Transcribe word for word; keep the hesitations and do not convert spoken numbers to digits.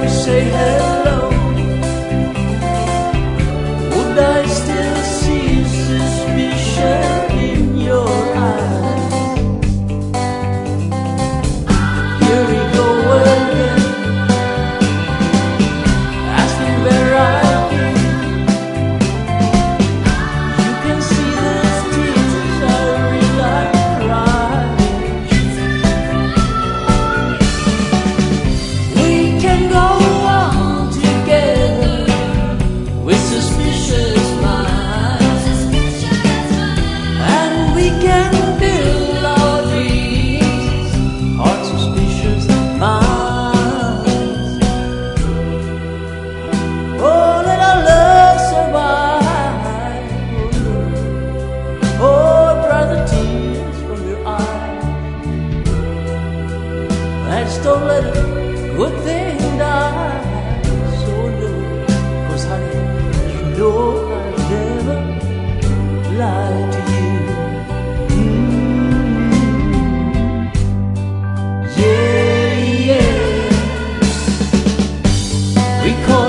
we say hello, would I still see suspicion in your eyes? Here we go again, asking where I've been. You can see the tears I really crying. We can go on together with suspicious minds, and we can build our dreams on suspicious minds. Oh, let our love survive. Oh, dry the tears from your eyes. Let's don't let a good thing die. So no, 'cause honey, you know I'll never lie to you. Mm. Yeah, yeah. We call